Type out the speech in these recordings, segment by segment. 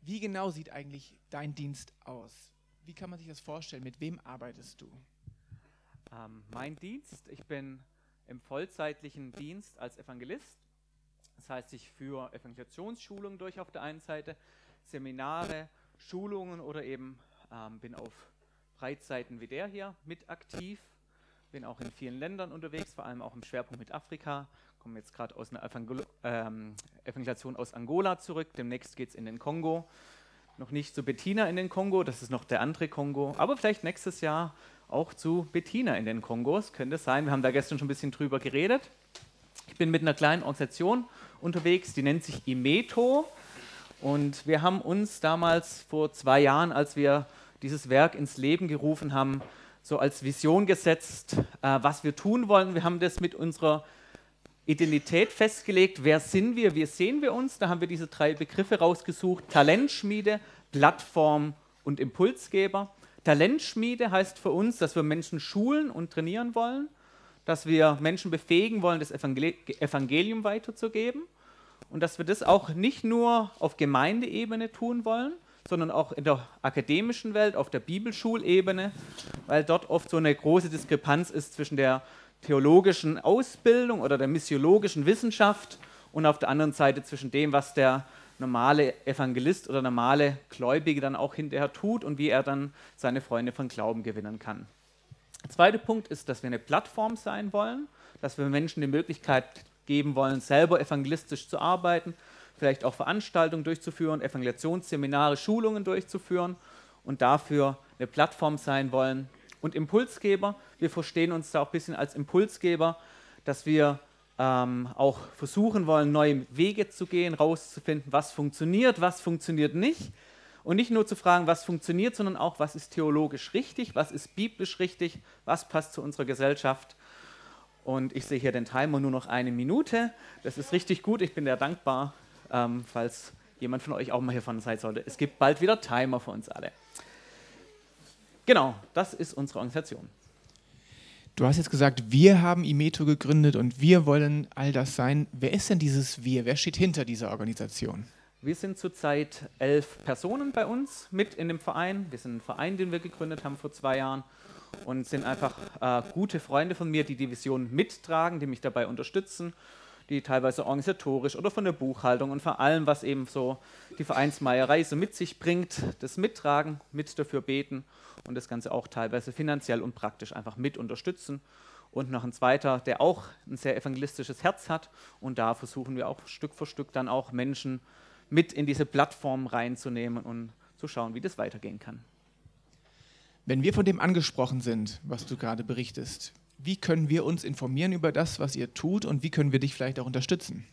Wie genau sieht eigentlich dein Dienst aus? Wie kann man sich das vorstellen? Mit wem arbeitest du? Mein Dienst, ich bin im vollzeitlichen Dienst als Evangelist. Das heißt, ich führe Evangelisationsschulungen durch auf der einen Seite, Seminare, Schulungen oder eben bin auf Breitseiten wie der hier mit aktiv. Bin auch in vielen Ländern unterwegs, vor allem auch im Schwerpunkt mit Afrika. Komme jetzt gerade aus einer Evangelisation aus Angola zurück. Demnächst geht es in den Kongo. Noch nicht zu Bettina in den Kongo, das ist noch der andere Kongo. Aber vielleicht nächstes Jahr auch zu Bettina in den Kongos, könnte es sein. Wir haben da gestern schon ein bisschen drüber geredet. Ich bin mit einer kleinen Organisation unterwegs, die nennt sich IMETO. Und wir haben uns damals vor 2 Jahren, als wir dieses Werk ins Leben gerufen haben, so als Vision gesetzt, was wir tun wollen. Wir haben das mit unserer Identität festgelegt. Wer sind wir? Wie sehen wir uns? Da haben wir diese 3 Begriffe rausgesucht. Talentschmiede, Plattform und Impulsgeber. Talentschmiede heißt für uns, dass wir Menschen schulen und trainieren wollen, dass wir Menschen befähigen wollen, das Evangelium weiterzugeben und dass wir das auch nicht nur auf Gemeindeebene tun wollen, sondern auch in der akademischen Welt, auf der Bibelschulebene, weil dort oft so eine große Diskrepanz ist zwischen der theologischen Ausbildung oder der missiologischen Wissenschaft und auf der anderen Seite zwischen dem, was der normale Evangelist oder normale Gläubige dann auch hinterher tut und wie er dann seine Freunde von Glauben gewinnen kann. Der zweite Punkt ist, dass wir eine Plattform sein wollen, dass wir Menschen die Möglichkeit geben wollen, selber evangelistisch zu arbeiten, vielleicht auch Veranstaltungen durchzuführen, Evangelisationsseminare, Schulungen durchzuführen und dafür eine Plattform sein wollen. Und Impulsgeber, wir verstehen uns da auch ein bisschen als Impulsgeber, dass wir auch versuchen wollen, neue Wege zu gehen, rauszufinden, was funktioniert nicht. Und nicht nur zu fragen, was funktioniert, sondern auch, was ist theologisch richtig, was ist biblisch richtig, was passt zu unserer Gesellschaft. Und ich sehe hier den Timer, nur noch 1 Minute. Das ist richtig gut, ich bin sehr dankbar, falls jemand von euch auch mal hiervon sein sollte. Es gibt bald wieder Timer für uns alle. Genau, das ist unsere Organisation. Du hast jetzt gesagt, wir haben IMETO gegründet und wir wollen all das sein. Wer ist denn dieses Wir? Wer steht hinter dieser Organisation? Wir sind zurzeit 11 Personen bei uns mit in dem Verein. Wir sind ein Verein, den wir gegründet haben vor 2 Jahren und sind einfach gute Freunde von mir, die die Vision mittragen, die mich dabei unterstützen, die teilweise organisatorisch oder von der Buchhaltung und vor allem, was eben so die Vereinsmeierei so mit sich bringt, das mittragen, mit dafür beten und das Ganze auch teilweise finanziell und praktisch einfach mit unterstützen. Und noch ein zweiter, der auch ein sehr evangelistisches Herz hat und da versuchen wir auch Stück für Stück dann auch Menschen mit in diese Plattform reinzunehmen und zu schauen, wie das weitergehen kann. Wenn wir von dem angesprochen sind, was du gerade berichtest, wie können wir uns informieren über das, was ihr tut und wie können wir dich vielleicht auch unterstützen?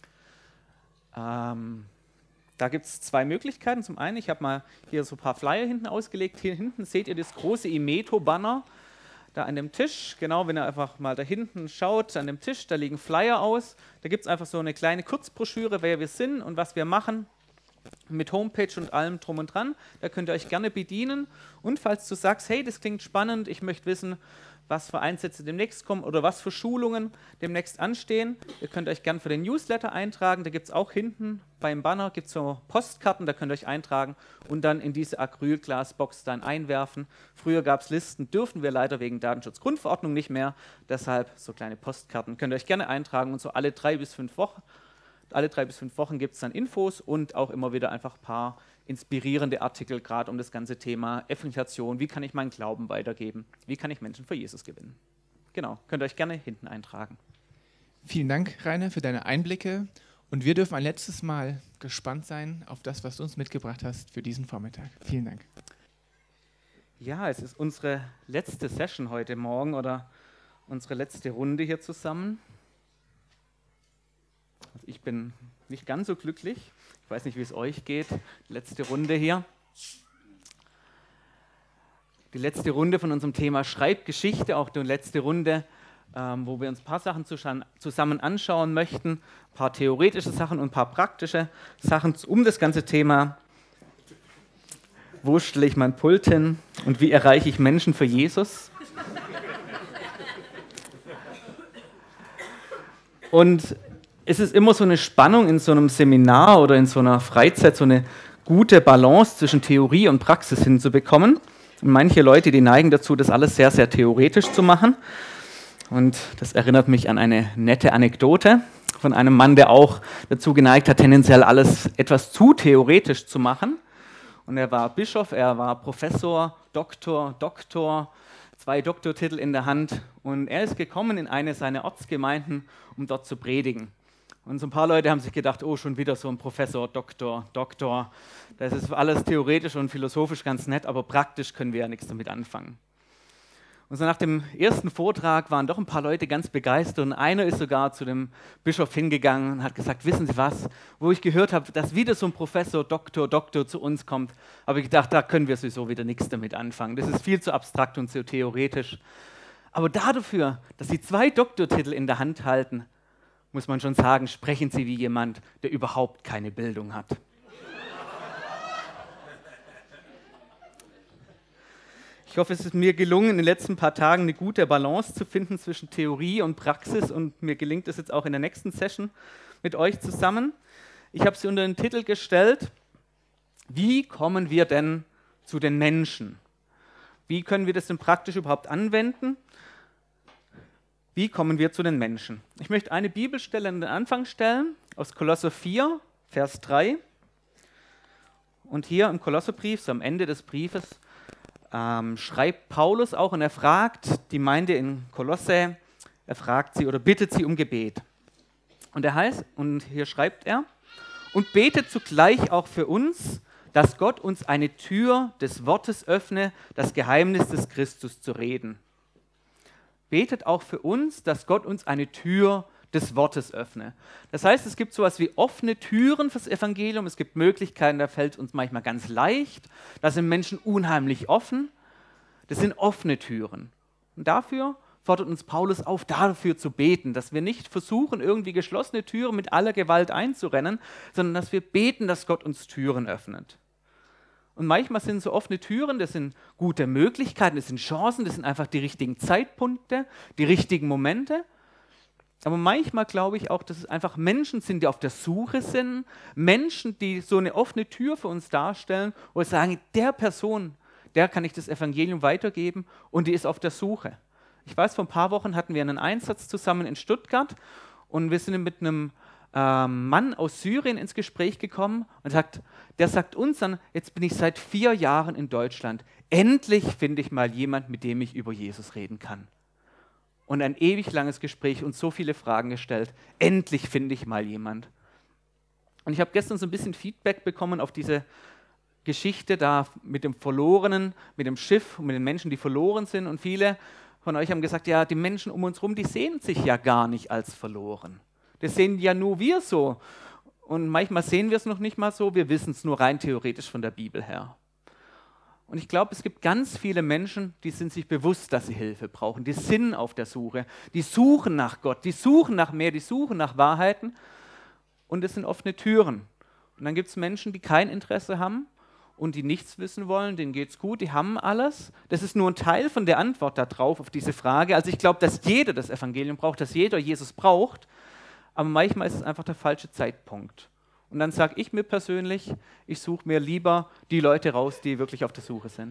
Da gibt es 2 Möglichkeiten. Zum einen, ich habe mal hier so ein paar Flyer hinten ausgelegt. Hier hinten seht ihr das große IMETO-Banner da an dem Tisch. Genau, wenn ihr einfach mal da hinten schaut, an dem Tisch, da liegen Flyer aus. Da gibt es einfach so eine kleine Kurzbroschüre, wer wir sind und was wir machen. Mit Homepage und allem drum und dran. Da könnt ihr euch gerne bedienen. Und falls du sagst, hey, das klingt spannend, ich möchte wissen, was für Einsätze demnächst kommen oder was für Schulungen demnächst anstehen. Ihr könnt euch gerne für den Newsletter eintragen. Da gibt es auch hinten beim Banner gibt's so Postkarten, da könnt ihr euch eintragen und dann in diese Acrylglasbox dann einwerfen. Früher gab es Listen, dürfen wir leider wegen Datenschutzgrundverordnung nicht mehr. Deshalb so kleine Postkarten. Könnt ihr euch gerne eintragen und so alle 3 bis 5 Wochen gibt es dann Infos und auch immer wieder einfach ein paar inspirierende Artikel, gerade um das ganze Thema Evangelisation. Wie kann ich meinen Glauben weitergeben? Wie kann ich Menschen für Jesus gewinnen? Genau, könnt ihr euch gerne hinten eintragen. Vielen Dank, Rainer, für deine Einblicke. Und wir dürfen ein letztes Mal gespannt sein auf das, was du uns mitgebracht hast für diesen Vormittag. Vielen Dank. Ja, es ist unsere letzte Session heute Morgen oder unsere letzte Runde hier zusammen. Also ich bin nicht ganz so glücklich. Ich weiß nicht, wie es euch geht. Letzte Runde hier. Die letzte Runde von unserem Thema Schreibgeschichte, auch die letzte Runde, wo wir uns ein paar Sachen zusammen anschauen möchten. Ein paar theoretische Sachen und ein paar praktische Sachen um das ganze Thema. Wo stelle ich mein Pult hin und wie erreiche ich Menschen für Jesus? Und es ist immer so eine Spannung in so einem Seminar oder in so einer Freizeit, so eine gute Balance zwischen Theorie und Praxis hinzubekommen. Und manche Leute, die neigen dazu, das alles sehr, sehr theoretisch zu machen. Und das erinnert mich an eine nette Anekdote von einem Mann, der auch dazu geneigt hat, tendenziell alles etwas zu theoretisch zu machen. Und er war Bischof, er war Professor, Doktor, 2 Doktortitel in der Hand. Und er ist gekommen in eine seiner Ortsgemeinden, um dort zu predigen. Und so ein paar Leute haben sich gedacht, oh, schon wieder so ein Professor, Doktor. Das ist alles theoretisch und philosophisch ganz nett, aber praktisch können wir ja nichts damit anfangen. Und so nach dem ersten Vortrag waren doch ein paar Leute ganz begeistert und einer ist sogar zu dem Bischof hingegangen und hat gesagt, wissen Sie was, wo ich gehört habe, dass wieder so ein Professor, Doktor zu uns kommt, habe ich gedacht, da können wir sowieso wieder nichts damit anfangen. Das ist viel zu abstrakt und zu theoretisch. Aber dafür, dass Sie 2 Doktortitel in der Hand halten, muss man schon sagen, sprechen Sie wie jemand, der überhaupt keine Bildung hat. Ich hoffe, es ist mir gelungen, in den letzten paar Tagen eine gute Balance zu finden zwischen Theorie und Praxis und mir gelingt es jetzt auch in der nächsten Session mit euch zusammen. Ich habe sie unter den Titel gestellt, wie kommen wir denn zu den Menschen? Wie können wir das denn praktisch überhaupt anwenden? Wie kommen wir zu den Menschen? Ich möchte eine Bibelstelle an den Anfang stellen, aus Kolosser 4, Vers 3. Und hier im Kolosserbrief, so am Ende des Briefes, schreibt Paulus auch und er fragt die Gemeinde in Kolosse, er fragt sie oder bittet sie um Gebet. Und hier schreibt er, und betet zugleich auch für uns, dass Gott uns eine Tür des Wortes öffne, das Geheimnis des Christus zu reden. Betet auch für uns, dass Gott uns eine Tür des Wortes öffne. Das heißt, es gibt sowas wie offene Türen fürs Evangelium, es gibt Möglichkeiten, da fällt uns manchmal ganz leicht, da sind Menschen unheimlich offen, das sind offene Türen. Und dafür fordert uns Paulus auf, dafür zu beten, dass wir nicht versuchen, irgendwie geschlossene Türen mit aller Gewalt einzurennen, sondern dass wir beten, dass Gott uns Türen öffnet. Und manchmal sind so offene Türen, das sind gute Möglichkeiten, das sind Chancen, das sind einfach die richtigen Zeitpunkte, die richtigen Momente. Aber manchmal glaube ich auch, dass es einfach Menschen sind, die auf der Suche sind, Menschen, die so eine offene Tür für uns darstellen, wo wir sagen, der Person, der kann ich das Evangelium weitergeben und die ist auf der Suche. Ich weiß, vor ein paar Wochen hatten wir einen Einsatz zusammen in Stuttgart und wir sind mit einem Mann aus Syrien ins Gespräch gekommen und der sagt uns dann, jetzt bin ich seit 4 Jahren in Deutschland, endlich finde ich mal jemand, mit dem ich über Jesus reden kann. Und ein ewig langes Gespräch und so viele Fragen gestellt. Endlich finde ich mal jemand. Und ich habe gestern so ein bisschen Feedback bekommen auf diese Geschichte da mit dem Verlorenen, mit dem Schiff und mit den Menschen, die verloren sind. Und viele von euch haben gesagt, ja, die Menschen um uns herum, die sehen sich ja gar nicht als verloren. Das sehen ja nur wir so. Und manchmal sehen wir es noch nicht mal so, wir wissen es nur rein theoretisch von der Bibel her. Und ich glaube, es gibt ganz viele Menschen, die sind sich bewusst, dass sie Hilfe brauchen. Die sind auf der Suche. Die suchen nach Gott, die suchen nach mehr, die suchen nach Wahrheiten. Und es sind offene Türen. Und dann gibt es Menschen, die kein Interesse haben und die nichts wissen wollen, denen geht es gut, die haben alles. Das ist nur ein Teil von der Antwort darauf, auf diese Frage. Also ich glaube, dass jeder das Evangelium braucht, dass jeder Jesus braucht. Aber manchmal ist es einfach der falsche Zeitpunkt. Und dann sage ich mir persönlich, ich suche mir lieber die Leute raus, die wirklich auf der Suche sind.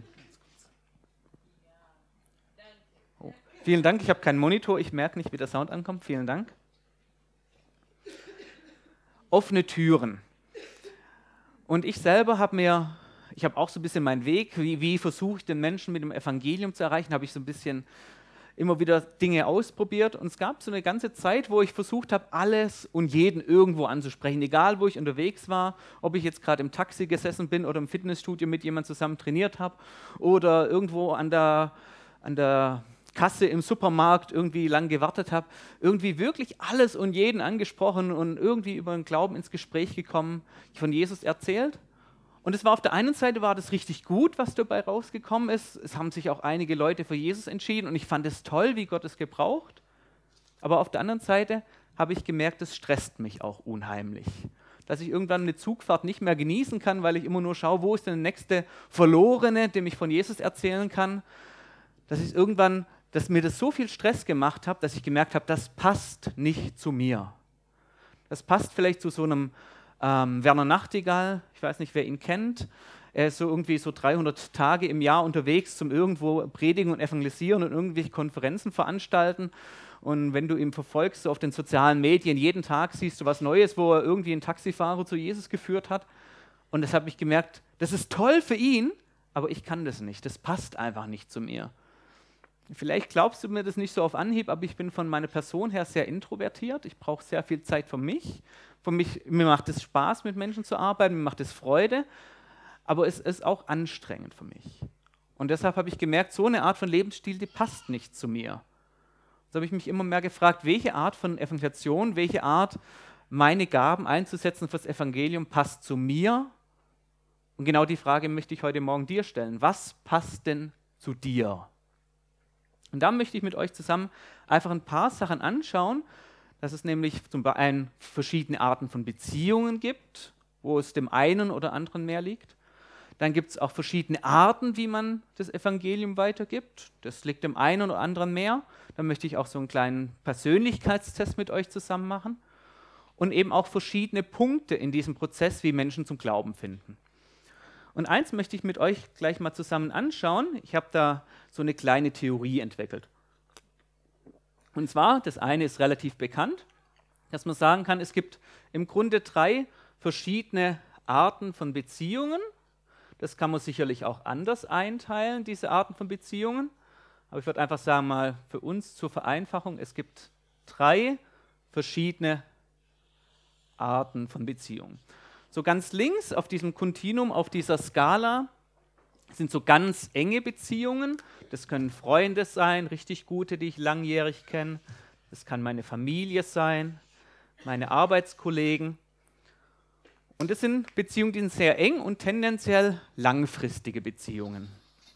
Oh, vielen Dank, ich habe keinen Monitor, ich merke nicht, wie der Sound ankommt. Vielen Dank. Offene Türen. Und ich selber habe auch so ein bisschen meinen Weg, wie versuche ich den Menschen mit dem Evangelium zu erreichen, habe ich so ein bisschen immer wieder Dinge ausprobiert und es gab so eine ganze Zeit, wo ich versucht habe, alles und jeden irgendwo anzusprechen, egal wo ich unterwegs war, ob ich jetzt gerade im Taxi gesessen bin oder im Fitnessstudio mit jemandem zusammen trainiert habe oder irgendwo an der Kasse im Supermarkt irgendwie lang gewartet habe, irgendwie wirklich alles und jeden angesprochen und irgendwie über den Glauben ins Gespräch gekommen, von Jesus erzählt. Und es war auf der einen Seite war das richtig gut, was dabei rausgekommen ist. Es haben sich auch einige Leute für Jesus entschieden und ich fand es toll, wie Gott es gebraucht. Aber auf der anderen Seite habe ich gemerkt, es stresst mich auch unheimlich. Dass ich irgendwann eine Zugfahrt nicht mehr genießen kann, weil ich immer nur schaue, wo ist denn der nächste Verlorene, dem ich von Jesus erzählen kann. Dass mir das so viel Stress gemacht hat, dass ich gemerkt habe, das passt nicht zu mir. Das passt vielleicht zu so einem Werner Nachtigall, ich weiß nicht, wer ihn kennt. Er ist so irgendwie so 300 Tage im Jahr unterwegs zum irgendwo predigen und evangelisieren und irgendwelche Konferenzen veranstalten. Und wenn du ihn verfolgst, so auf den sozialen Medien, jeden Tag siehst du was Neues, wo er irgendwie einen Taxifahrer zu Jesus geführt hat. Und das habe ich gemerkt, das ist toll für ihn, aber ich kann das nicht. Das passt einfach nicht zu mir. Vielleicht glaubst du mir das nicht so auf Anhieb, aber ich bin von meiner Person her sehr introvertiert. Ich brauche sehr viel Zeit für mich. Mir macht es Spaß, mit Menschen zu arbeiten, mir macht es Freude, aber es ist auch anstrengend für mich. Und deshalb habe ich gemerkt, so eine Art von Lebensstil, die passt nicht zu mir. So habe ich mich immer mehr gefragt, welche Art von Evangelisation, welche Art, meine Gaben einzusetzen fürs Evangelium, passt zu mir. Und genau die Frage möchte ich heute Morgen dir stellen. Was passt denn zu dir? Und da möchte ich mit euch zusammen einfach ein paar Sachen anschauen, dass es nämlich zum einen verschiedene Arten von Beziehungen gibt, wo es dem einen oder anderen mehr liegt. Dann gibt es auch verschiedene Arten, wie man das Evangelium weitergibt. Das liegt dem einen oder anderen mehr. Dann möchte ich auch so einen kleinen Persönlichkeitstest mit euch zusammen machen. Und eben auch verschiedene Punkte in diesem Prozess, wie Menschen zum Glauben finden. Und eins möchte ich mit euch gleich mal zusammen anschauen. Ich habe da so eine kleine Theorie entwickelt. Und zwar, das eine ist relativ bekannt, dass man sagen kann, es gibt im Grunde 3 verschiedene Arten von Beziehungen. Das kann man sicherlich auch anders einteilen, diese Arten von Beziehungen. Aber ich würde einfach sagen, mal für uns zur Vereinfachung, es gibt 3 verschiedene Arten von Beziehungen. So ganz links auf diesem Kontinuum, auf dieser Skala, sind so ganz enge Beziehungen. Das können Freunde sein, richtig gute, die ich langjährig kenne. Das kann meine Familie sein, meine Arbeitskollegen. Und das sind Beziehungen, die sind sehr eng und tendenziell langfristige Beziehungen.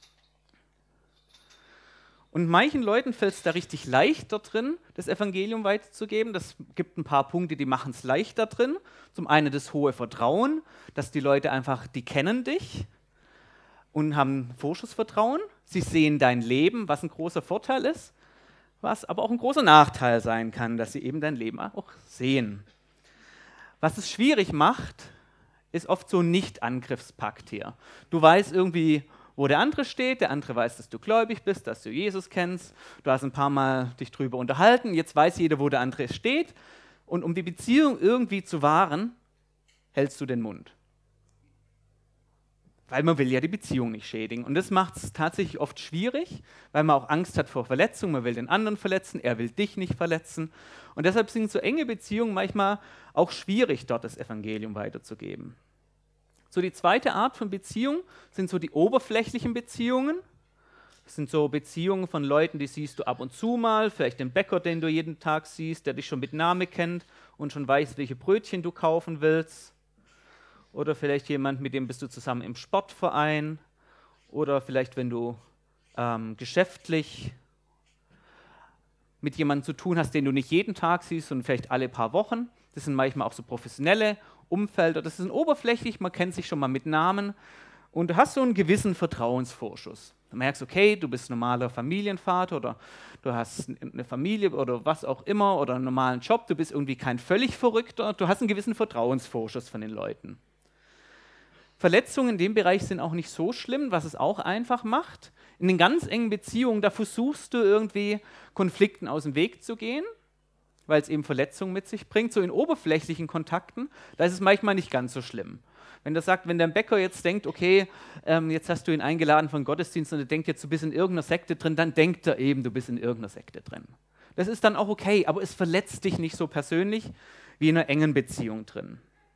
Und manchen Leuten fällt es da richtig leicht da drin, das Evangelium weiterzugeben. Das gibt ein paar Punkte, die machen es leicht da drin. Zum einen das hohe Vertrauen, dass die Leute einfach, die kennen dich und haben Vorschussvertrauen. Sie sehen dein Leben, was ein großer Vorteil ist, was aber auch ein großer Nachteil sein kann, dass sie eben dein Leben auch sehen. Was es schwierig macht, ist oft so ein Nicht-Angriffspakt hier. Du weißt irgendwie, wo der andere steht, der andere weiß, dass du gläubig bist, dass du Jesus kennst, du hast ein paar Mal dich drüber unterhalten, jetzt weiß jeder, wo der andere steht und um die Beziehung irgendwie zu wahren, hältst du den Mund. Weil man will ja die Beziehung nicht schädigen und das macht es tatsächlich oft schwierig, weil man auch Angst hat vor Verletzung, man will den anderen verletzen, er will dich nicht verletzen und deshalb sind so enge Beziehungen manchmal auch schwierig, dort das Evangelium weiterzugeben. So, die zweite Art von Beziehung sind so die oberflächlichen Beziehungen. Das sind so Beziehungen von Leuten, die siehst du ab und zu mal, vielleicht den Bäcker, den du jeden Tag siehst, der dich schon mit Namen kennt und schon weiß, welche Brötchen du kaufen willst. Oder vielleicht jemand, mit dem bist du zusammen im Sportverein. Oder vielleicht, wenn du geschäftlich mit jemandem zu tun hast, den du nicht jeden Tag siehst, sondern vielleicht alle paar Wochen. Das sind manchmal auch so professionelle Umfelder, das ist oberflächlich, man kennt sich schon mal mit Namen und du hast so einen gewissen Vertrauensvorschuss. Du merkst, okay, du bist normaler Familienvater oder du hast eine Familie oder was auch immer oder einen normalen Job, du bist irgendwie kein völlig Verrückter, du hast einen gewissen Vertrauensvorschuss von den Leuten. Verletzungen in dem Bereich sind auch nicht so schlimm, was es auch einfach macht. In den ganz engen Beziehungen, da versuchst du irgendwie Konflikten aus dem Weg zu gehen, weil es eben Verletzungen mit sich bringt. So in oberflächlichen Kontakten, da ist es manchmal nicht ganz so schlimm. Wenn der Bäcker jetzt denkt, okay, jetzt hast du ihn eingeladen von Gottesdienst und er denkt jetzt, du bist in irgendeiner Sekte drin, dann denkt er eben, du bist in irgendeiner Sekte drin. Das ist dann auch okay, aber es verletzt dich nicht so persönlich wie in einer engen Beziehung drin.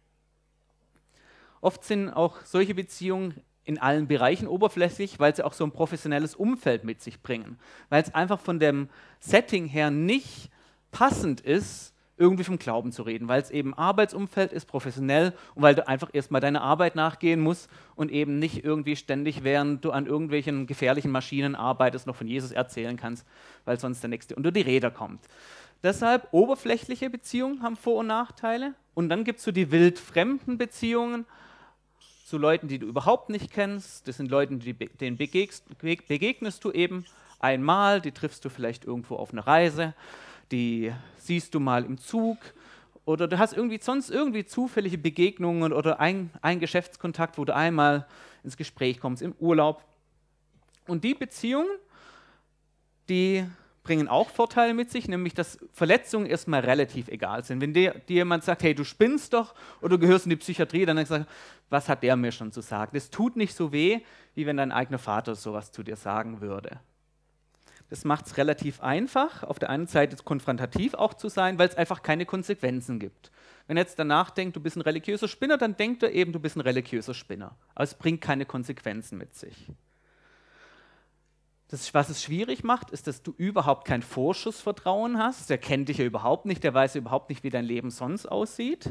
Oft sind auch solche Beziehungen in allen Bereichen oberflächlich, weil sie auch so ein professionelles Umfeld mit sich bringen. Weil es einfach von dem Setting her nicht passend ist, irgendwie vom Glauben zu reden, weil es eben Arbeitsumfeld ist, professionell und weil du einfach erstmal deiner Arbeit nachgehen musst und eben nicht irgendwie ständig, während du an irgendwelchen gefährlichen Maschinen arbeitest, noch von Jesus erzählen kannst, weil sonst der Nächste unter die Räder kommt. Deshalb, oberflächliche Beziehungen haben Vor- und Nachteile und dann gibt es so die wildfremden Beziehungen zu Leuten, die du überhaupt nicht kennst. Das sind Leute, denen begegnest du eben einmal, die triffst du vielleicht irgendwo auf einer Reise, die siehst du mal im Zug oder du hast sonst irgendwie zufällige Begegnungen oder ein Geschäftskontakt, wo du einmal ins Gespräch kommst, im Urlaub. Und die Beziehungen, die bringen auch Vorteile mit sich, nämlich dass Verletzungen erstmal relativ egal sind. Wenn dir jemand sagt, hey, du spinnst doch oder du gehörst in die Psychiatrie, dann sagst du, was hat der mir schon zu sagen? Das tut nicht so weh, wie wenn dein eigener Vater sowas zu dir sagen würde. Das macht es relativ einfach, auf der einen Seite konfrontativ auch zu sein, weil es einfach keine Konsequenzen gibt. Wenn er jetzt danach denkt, du bist ein religiöser Spinner, dann denkt er eben, du bist ein religiöser Spinner. Aber es bringt keine Konsequenzen mit sich. Was es schwierig macht, ist, dass du überhaupt kein Vorschussvertrauen hast. Der kennt dich ja überhaupt nicht, der weiß ja überhaupt nicht, wie dein Leben sonst aussieht.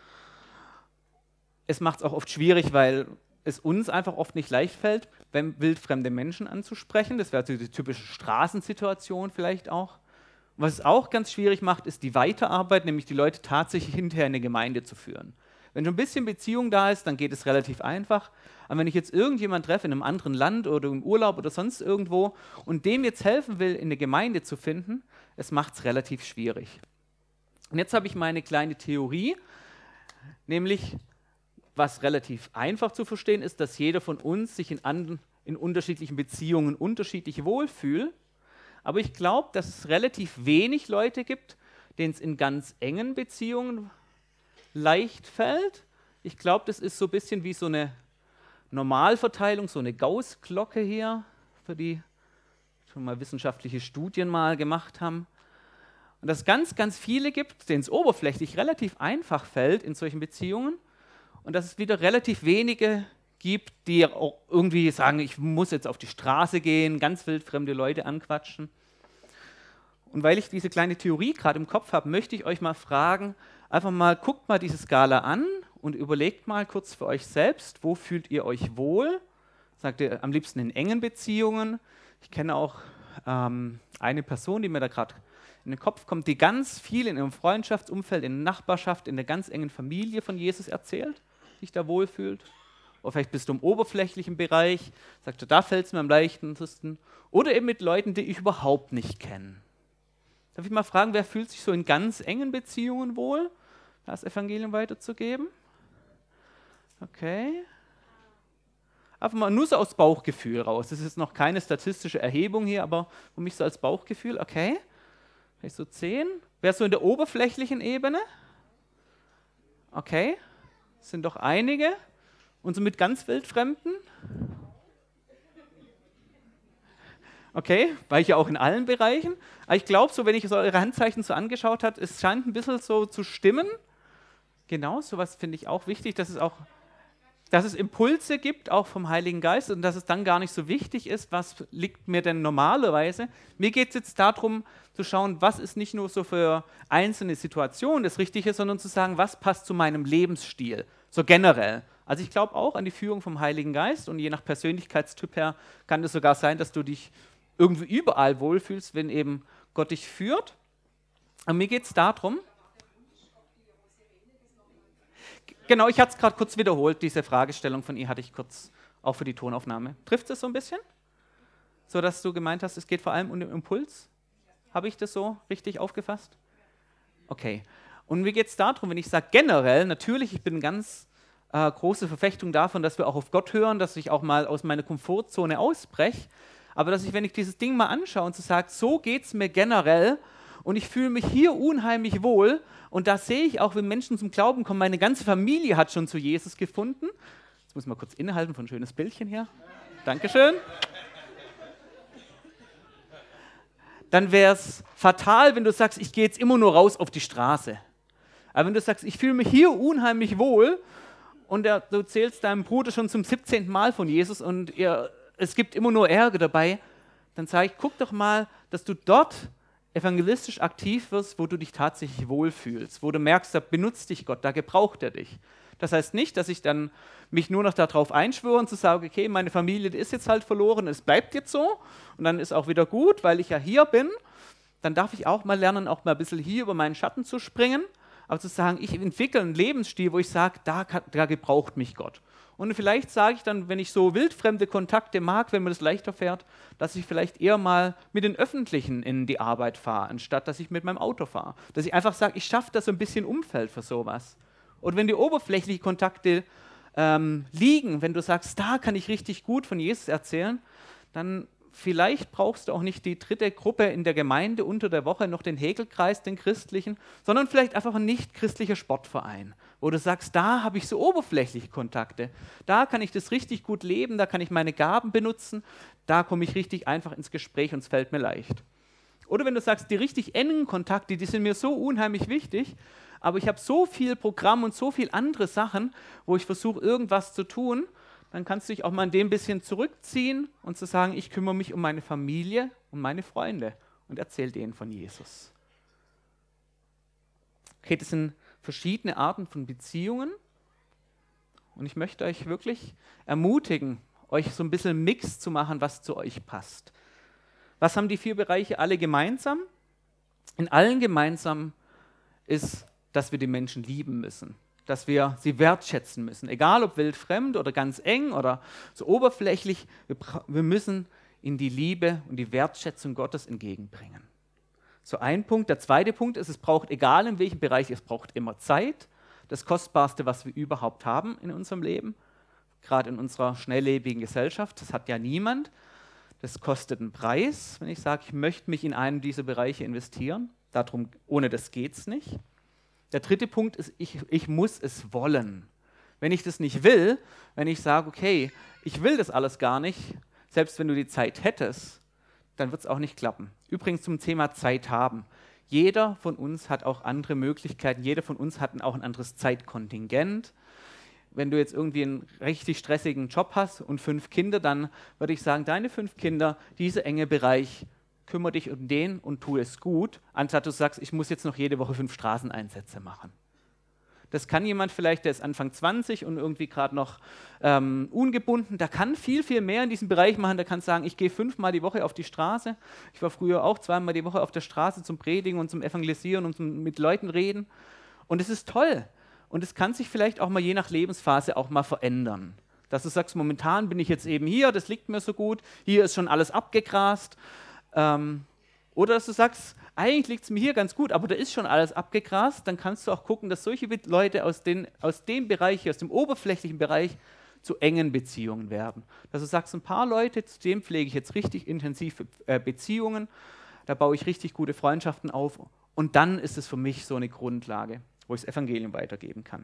Es macht es auch oft schwierig, weil es uns einfach oft nicht leicht fällt, wildfremde Menschen anzusprechen. Das wäre die typische Straßensituation vielleicht auch. Was es auch ganz schwierig macht, ist die Weiterarbeit, nämlich die Leute tatsächlich hinterher in eine Gemeinde zu führen. Wenn schon ein bisschen Beziehung da ist, dann geht es relativ einfach. Aber wenn ich jetzt irgendjemanden treffe in einem anderen Land oder im Urlaub oder sonst irgendwo und dem jetzt helfen will, in eine Gemeinde zu finden, es macht es relativ schwierig. Und jetzt habe ich meine kleine Theorie, nämlich, was relativ einfach zu verstehen ist, dass jeder von uns sich in unterschiedlichen Beziehungen unterschiedlich wohlfühlt. Aber ich glaube, dass es relativ wenig Leute gibt, denen es in ganz engen Beziehungen leicht fällt. Ich glaube, das ist so ein bisschen wie so eine Normalverteilung, so eine Gauß-Glocke hier, für die schon mal wissenschaftliche Studien mal gemacht haben. Und dass es ganz, ganz viele gibt, denen es oberflächlich relativ einfach fällt in solchen Beziehungen und dass es wieder relativ wenige gibt, die auch irgendwie sagen, ich muss jetzt auf die Straße gehen, ganz wildfremde Leute anquatschen. Und weil ich diese kleine Theorie gerade im Kopf habe, möchte ich euch mal fragen, einfach mal, guckt mal diese Skala an und überlegt mal kurz für euch selbst, wo fühlt ihr euch wohl? Sagt ihr am liebsten in engen Beziehungen? Ich kenne auch eine Person, die mir da gerade in den Kopf kommt, die ganz viel in ihrem Freundschaftsumfeld, in der Nachbarschaft, in der ganz engen Familie von Jesus erzählt, sich da wohlfühlt. Oder vielleicht bist du im oberflächlichen Bereich, sagt du, da fällt es mir am leichtesten. Oder eben mit Leuten, die ich überhaupt nicht kenne. Darf ich mal fragen, wer fühlt sich so in ganz engen Beziehungen wohl, das Evangelium weiterzugeben? Okay. Einfach mal nur so aus Bauchgefühl raus. Das ist jetzt noch keine statistische Erhebung hier, aber für mich so als Bauchgefühl, okay. Vielleicht so 10. Wer so in der oberflächlichen Ebene? Okay. Das sind doch einige. Und so mit ganz Wildfremden? Okay, war ich ja auch in allen Bereichen. Aber ich glaube, so, wenn ich so eure Handzeichen so angeschaut habe, es scheint ein bisschen so zu stimmen. Genau, sowas finde ich auch wichtig, dass es Impulse gibt, auch vom Heiligen Geist, und dass es dann gar nicht so wichtig ist, was liegt mir denn normalerweise. Mir geht es jetzt darum, zu schauen, was ist nicht nur so für einzelne Situationen das Richtige, sondern zu sagen, was passt zu meinem Lebensstil, so generell. Also ich glaube auch an die Führung vom Heiligen Geist, und je nach Persönlichkeitstyp her kann es sogar sein, dass du dich irgendwie überall wohlfühlst, wenn eben Gott dich führt. Und mir geht es darum, genau, ich hatte es gerade kurz wiederholt, diese Fragestellung von ihr hatte ich kurz auch für die Tonaufnahme. Trifft es so ein bisschen? So, dass du gemeint hast, es geht vor allem um den Impuls? Habe ich das so richtig aufgefasst? Okay. Und mir geht es darum, wenn ich sage generell, natürlich, ich bin ganz große Verfechtung davon, dass wir auch auf Gott hören, dass ich auch mal aus meiner Komfortzone ausbreche, aber dass ich, wenn ich dieses Ding mal anschaue und so sage, so geht es mir generell und ich fühle mich hier unheimlich wohl, und da sehe ich auch, wenn Menschen zum Glauben kommen, meine ganze Familie hat schon zu Jesus gefunden. Jetzt muss ich mal kurz innehalten von ein schönes Bildchen hier. Dankeschön. Dann wäre es fatal, wenn du sagst, ich gehe jetzt immer nur raus auf die Straße. Aber wenn du sagst, ich fühle mich hier unheimlich wohl, und du zählst deinem Bruder schon zum 17. Mal von Jesus und es gibt immer nur Ärger dabei, dann sage ich, guck doch mal, dass du dort evangelistisch aktiv wirst, wo du dich tatsächlich wohlfühlst, wo du merkst, da benutzt dich Gott, da gebraucht er dich. Das heißt nicht, dass ich dann mich nur noch darauf einschwöre und zu sagen, okay, meine Familie, die ist jetzt halt verloren, es bleibt jetzt so und dann ist auch wieder gut, weil ich ja hier bin. Dann darf ich auch mal lernen, auch mal ein bisschen hier über meinen Schatten zu springen, aber zu sagen, ich entwickle einen Lebensstil, wo ich sage, da gebraucht mich Gott. Und vielleicht sage ich dann, wenn ich so wildfremde Kontakte mag, wenn man das leichter fährt, dass ich vielleicht eher mal mit den Öffentlichen in die Arbeit fahre, anstatt dass ich mit meinem Auto fahre. Dass ich einfach sage, ich schaffe da so ein bisschen Umfeld für sowas. Und wenn die oberflächlichen Kontakte liegen, wenn du sagst, da kann ich richtig gut von Jesus erzählen, dann vielleicht brauchst du auch nicht die dritte Gruppe in der Gemeinde unter der Woche, noch den Häkelkreis, den christlichen, sondern vielleicht einfach ein nicht-christlicher Sportverein, wo du sagst, da habe ich so oberflächliche Kontakte, da kann ich das richtig gut leben, da kann ich meine Gaben benutzen, da komme ich richtig einfach ins Gespräch und es fällt mir leicht. Oder wenn du sagst, die richtig engen Kontakte, die sind mir so unheimlich wichtig, aber ich habe so viel Programm und so viel andere Sachen, wo ich versuche, irgendwas zu tun, dann kannst du dich auch mal in dem bisschen zurückziehen und zu sagen, ich kümmere mich um meine Familie, um meine Freunde und erzähle denen von Jesus. Okay, das sind verschiedene Arten von Beziehungen und ich möchte euch wirklich ermutigen, euch so ein bisschen Mix zu machen, was zu euch passt. Was haben die 4 Bereiche alle gemeinsam? In allen gemeinsam ist, dass wir die Menschen lieben müssen. Dass wir sie wertschätzen müssen. Egal ob wildfremd oder ganz eng oder so oberflächlich, wir müssen ihnen die Liebe und die Wertschätzung Gottes entgegenbringen. So ein Punkt. Der zweite Punkt ist, es braucht, egal in welchem Bereich, es braucht immer Zeit. Das Kostbarste, was wir überhaupt haben in unserem Leben. Gerade in unserer schnelllebigen Gesellschaft. Das hat ja niemand. Das kostet einen Preis, wenn ich sage, ich möchte mich in einen dieser Bereiche investieren. Darum, ohne das geht es nicht. Der dritte Punkt ist, ich muss es wollen. Wenn ich das nicht will, wenn ich sage, okay, ich will das alles gar nicht, selbst wenn du die Zeit hättest, dann wird es auch nicht klappen. Übrigens zum Thema Zeit haben. Jeder von uns hat auch andere Möglichkeiten, jeder von uns hat auch ein anderes Zeitkontingent. Wenn du jetzt irgendwie einen richtig stressigen Job hast und 5 Kinder, dann würde ich sagen, deine 5 Kinder, dieser enge Bereich, kümmere dich um den und tu es gut, anstatt du sagst, ich muss jetzt noch jede Woche 5 Straßeneinsätze machen. Das kann jemand vielleicht, der ist Anfang 20 und irgendwie gerade noch ungebunden, der kann viel, viel mehr in diesem Bereich machen, der kann sagen, ich gehe 5-mal die Woche auf die Straße. Ich war früher auch 2-mal die Woche auf der Straße zum Predigen und zum Evangelisieren und zum mit Leuten reden. Und es ist toll. Und es kann sich vielleicht auch mal je nach Lebensphase auch mal verändern. Dass du sagst, momentan bin ich jetzt eben hier, das liegt mir so gut, hier ist schon alles abgegrast. Oder dass du sagst, eigentlich liegt es mir hier ganz gut, aber da ist schon alles abgegrast, dann kannst du auch gucken, dass solche Leute aus dem Bereich, aus dem oberflächlichen Bereich, zu engen Beziehungen werden. Dass du sagst, ein paar Leute, zu denen pflege ich jetzt richtig intensive Beziehungen, da baue ich richtig gute Freundschaften auf und dann ist es für mich so eine Grundlage, wo ich das Evangelium weitergeben kann.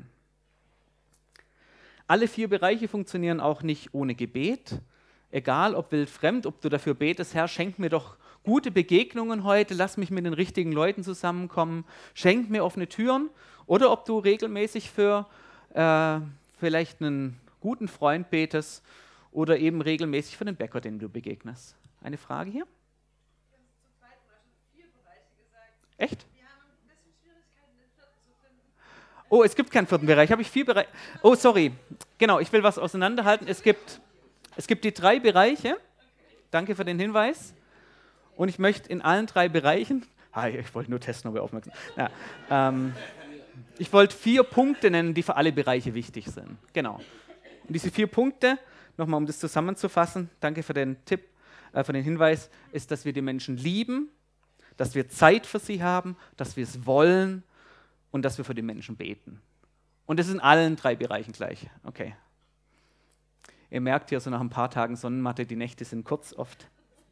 Alle 4 Bereiche funktionieren auch nicht ohne Gebet. Egal, ob wildfremd, ob du dafür betest, Herr, schenk mir doch gute Begegnungen heute, lass mich mit den richtigen Leuten zusammenkommen, schenk mir offene Türen. Oder ob du regelmäßig für vielleicht einen guten Freund betest oder eben regelmäßig für den Bäcker, den du begegnest. Eine Frage hier? Wir haben zu zweit mal schon 4 Bereiche gesagt. Echt? Wir haben ein bisschen Schwierigkeiten, den 4. zu finden. Oh, es gibt keinen 4. Bereich. Habe ich 4 Bereiche? Oh, sorry. Genau, ich will was auseinanderhalten. Es gibt die 3 Bereiche. Danke für den Hinweis. Und ich möchte in allen 3 Bereichen, ich wollte nur testen, ob ihr aufmerksam seid. Ja, ich wollte 4 Punkte nennen, die für alle Bereiche wichtig sind. Genau. Und diese 4 Punkte, nochmal um das zusammenzufassen, danke für den Tipp, für den Hinweis, ist, dass wir die Menschen lieben, dass wir Zeit für sie haben, dass wir es wollen und dass wir für die Menschen beten. Und das ist in allen 3 Bereichen gleich. Okay. Ihr merkt hier so nach ein paar Tagen Sonnenmatte, die Nächte sind kurz oft.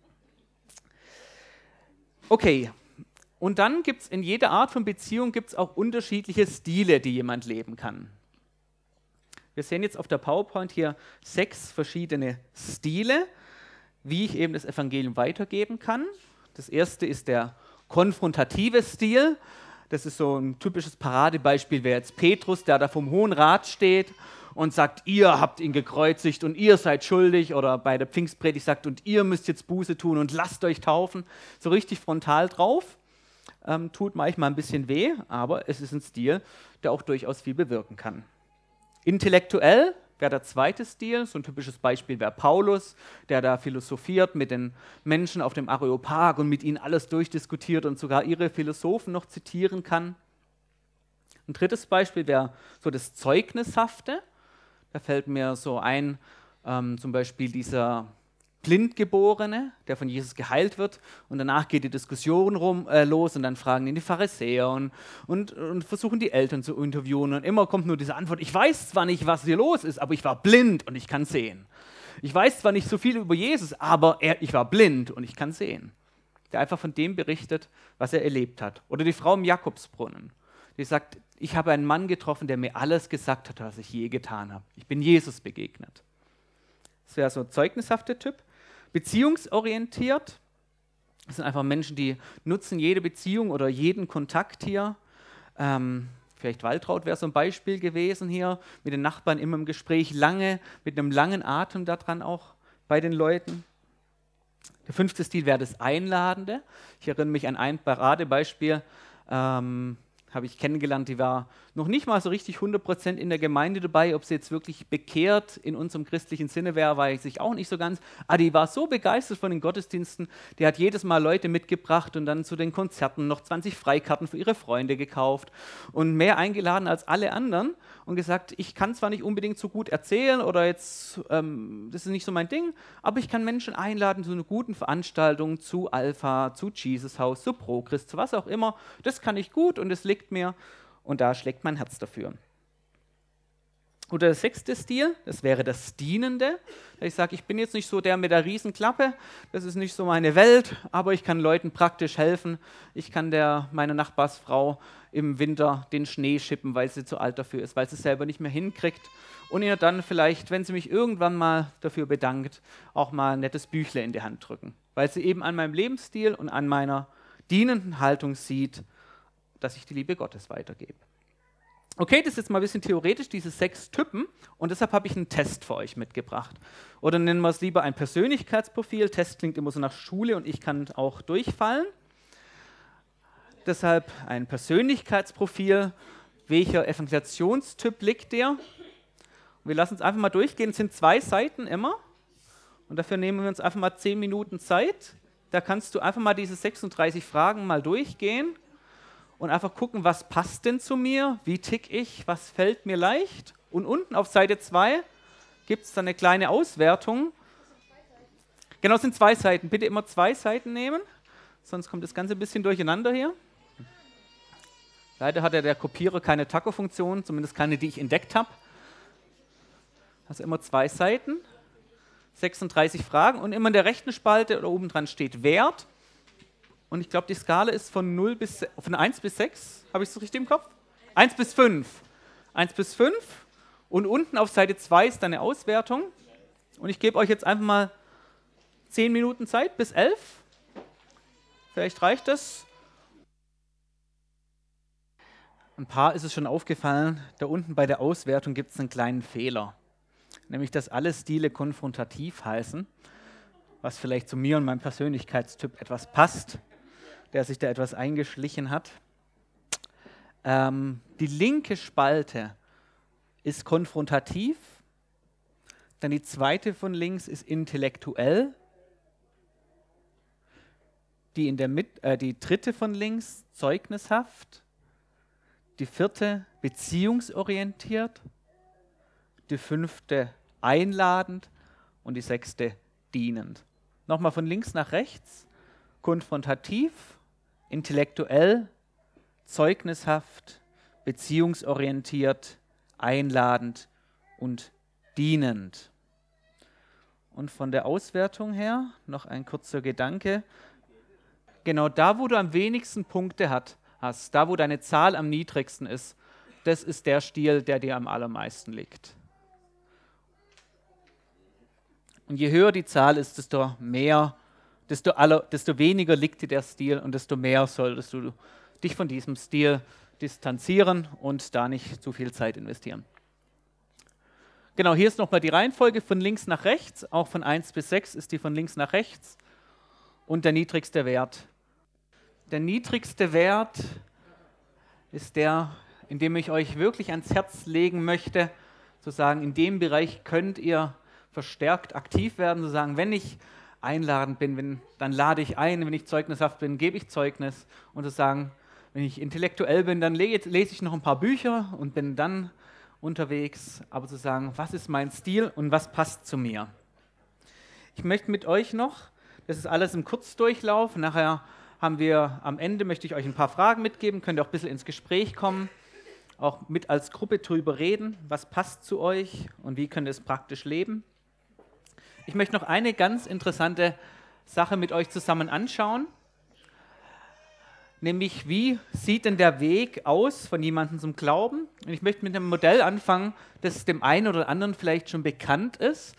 Okay, und dann gibt es in jeder Art von Beziehung gibt's auch unterschiedliche Stile, die jemand leben kann. Wir sehen jetzt auf der PowerPoint hier 6 verschiedene Stile, wie ich eben das Evangelium weitergeben kann. Das erste ist der konfrontative Stil. Das ist so ein typisches Paradebeispiel, wäre jetzt Petrus, der da vom Hohen Rat steht und sagt, ihr habt ihn gekreuzigt und ihr seid schuldig, oder bei der Pfingstpredigt sagt, und ihr müsst jetzt Buße tun und lasst euch taufen. So richtig frontal drauf. Tut manchmal ein bisschen weh, aber es ist ein Stil, der auch durchaus viel bewirken kann. Intellektuell wäre der zweite Stil, so ein typisches Beispiel wäre Paulus, der da philosophiert mit den Menschen auf dem Areopag und mit ihnen alles durchdiskutiert und sogar ihre Philosophen noch zitieren kann. Ein drittes Beispiel wäre so das Zeugnishafte. Da fällt mir so ein, zum Beispiel dieser Blindgeborene, der von Jesus geheilt wird, und danach geht die Diskussion los und dann fragen ihn die Pharisäer und versuchen die Eltern zu interviewen und immer kommt nur diese Antwort: Ich weiß zwar nicht, was hier los ist, aber ich war blind und ich kann sehen. Ich weiß zwar nicht so viel über Jesus, aber ich war blind und ich kann sehen. Der einfach von dem berichtet, was er erlebt hat. Oder die Frau im Jakobsbrunnen, die sagt: Ich habe einen Mann getroffen, der mir alles gesagt hat, was ich je getan habe. Ich bin Jesus begegnet. Das wäre so ein zeugnishafter Typ. Beziehungsorientiert. Das sind einfach Menschen, die nutzen jede Beziehung oder jeden Kontakt hier. Vielleicht Waltraud wäre so ein Beispiel gewesen hier, mit den Nachbarn immer im Gespräch, lange, mit einem langen Atem daran auch bei den Leuten. Der 5. Stil wäre das Einladende. Ich erinnere mich an ein Paradebeispiel, habe ich kennengelernt, die war noch nicht mal so richtig 100% in der Gemeinde dabei. Ob sie jetzt wirklich bekehrt in unserem christlichen Sinne wäre, weiß ich auch nicht so ganz. Aber die war so begeistert von den Gottesdiensten, die hat jedes Mal Leute mitgebracht und dann zu den Konzerten noch 20 Freikarten für ihre Freunde gekauft und mehr eingeladen als alle anderen und gesagt: Ich kann zwar nicht unbedingt so gut erzählen oder jetzt, das ist nicht so mein Ding, aber ich kann Menschen einladen zu einer guten Veranstaltung, zu Alpha, zu Jesus Haus, zu Progress, zu was auch immer. Das kann ich gut und es liegt mir. Und da schlägt mein Herz dafür. Oder der 6. Stil, das wäre das Dienende. Ich sage, ich bin jetzt nicht so der mit der Riesenklappe, das ist nicht so meine Welt, aber ich kann Leuten praktisch helfen. Ich kann meiner Nachbarsfrau im Winter den Schnee schippen, weil sie zu alt dafür ist, weil sie es selber nicht mehr hinkriegt. Und ihr dann vielleicht, wenn sie mich irgendwann mal dafür bedankt, auch mal ein nettes Büchle in die Hand drücken. Weil sie eben an meinem Lebensstil und an meiner dienenden Haltung sieht, dass ich die Liebe Gottes weitergebe. Okay, das ist jetzt mal ein bisschen theoretisch, diese 6 Typen, und deshalb habe ich einen Test für euch mitgebracht. Oder nennen wir es lieber ein Persönlichkeitsprofil. Test klingt immer so nach Schule und ich kann auch durchfallen. Deshalb ein Persönlichkeitsprofil. Welcher Evangelisationstyp liegt der? Und wir lassen es einfach mal durchgehen. Es sind 2 Seiten immer. Und dafür nehmen wir uns einfach mal 10 Minuten Zeit. Da kannst du einfach mal diese 36 Fragen mal durchgehen. Und einfach gucken, was passt denn zu mir, wie tick ich, was fällt mir leicht. Und unten auf Seite 2 gibt es dann eine kleine Auswertung. Genau, es sind 2 Seiten. Bitte immer 2 Seiten nehmen, sonst kommt das Ganze ein bisschen durcheinander hier. Leider hat der Kopierer keine Taco-Funktion, zumindest keine, die ich entdeckt habe. Also immer 2 Seiten, 36 Fragen und immer in der rechten Spalte oder oben dran steht Wert. Und ich glaube, die Skala ist von 1 bis 6. Habe ich es richtig im Kopf? 1 bis 5. 1 bis 5. Und unten auf Seite 2 ist dann eine Auswertung. Und ich gebe euch jetzt einfach mal 10 Minuten Zeit bis 11. Vielleicht reicht das. Ein paar ist es schon aufgefallen. Da unten bei der Auswertung gibt es einen kleinen Fehler. Nämlich, dass alle Stile konfrontativ heißen. Was vielleicht zu mir und meinem Persönlichkeitstyp etwas passt, der sich da etwas eingeschlichen hat. Die linke Spalte ist konfrontativ, dann die zweite von links ist intellektuell, die dritte von links zeugnishaft, die vierte beziehungsorientiert, die 5. einladend und die 6. dienend. Nochmal von links nach rechts: konfrontativ, intellektuell, zeugnishaft, beziehungsorientiert, einladend und dienend. Und von der Auswertung her noch ein kurzer Gedanke. Genau da, wo du am wenigsten Punkte hast, da, wo deine Zahl am niedrigsten ist, das ist der Stil, der dir am allermeisten liegt. Und je höher die Zahl ist, desto weniger liegt dir der Stil und desto mehr solltest du dich von diesem Stil distanzieren und da nicht zu viel Zeit investieren. Genau, hier ist nochmal die Reihenfolge von links nach rechts. Auch von 1 bis 6 ist die von links nach rechts. Und der niedrigste Wert. Der niedrigste Wert ist der, in dem ich euch wirklich ans Herz legen möchte, zu sagen, in dem Bereich könnt ihr verstärkt aktiv werden, zu sagen, wenn ich einladend bin, dann lade ich ein, wenn ich zeugnishaft bin, gebe ich Zeugnis, und zu sagen, wenn ich intellektuell bin, dann lese ich noch ein paar Bücher und bin dann unterwegs, aber zu sagen, was ist mein Stil und was passt zu mir. Ich möchte mit euch noch, das ist alles im Kurzdurchlauf, nachher haben wir am Ende, möchte ich euch ein paar Fragen mitgeben, könnt ihr auch ein bisschen ins Gespräch kommen, auch mit als Gruppe drüber reden, was passt zu euch und wie könnt ihr es praktisch leben. Ich möchte noch eine ganz interessante Sache mit euch zusammen anschauen, nämlich wie sieht denn der Weg aus von jemandem zum Glauben? Und ich möchte mit einem Modell anfangen, das dem einen oder anderen vielleicht schon bekannt ist.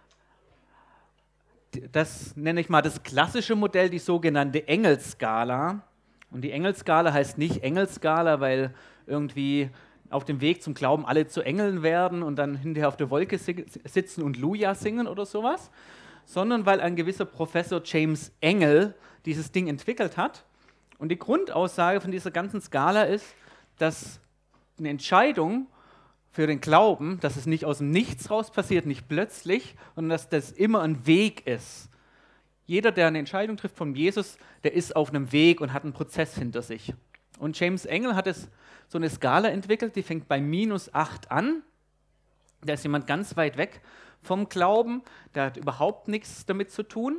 Das nenne ich mal das klassische Modell, die sogenannte Engelskala. Und die Engelskala heißt nicht Engelskala, weil irgendwie auf dem Weg zum Glauben alle zu Engeln werden und dann hinterher auf der Wolke sitzen und Luja singen oder sowas, sondern weil ein gewisser Professor James Engel dieses Ding entwickelt hat. Und die Grundaussage von dieser ganzen Skala ist, dass eine Entscheidung für den Glauben, dass es nicht aus dem Nichts raus passiert, nicht plötzlich, sondern dass das immer ein Weg ist. Jeder, der eine Entscheidung trifft von Jesus, der ist auf einem Weg und hat einen Prozess hinter sich. Und James Engel hat so eine Skala entwickelt, die fängt bei -8 an. Da ist jemand ganz weit weg vom Glauben, der hat überhaupt nichts damit zu tun.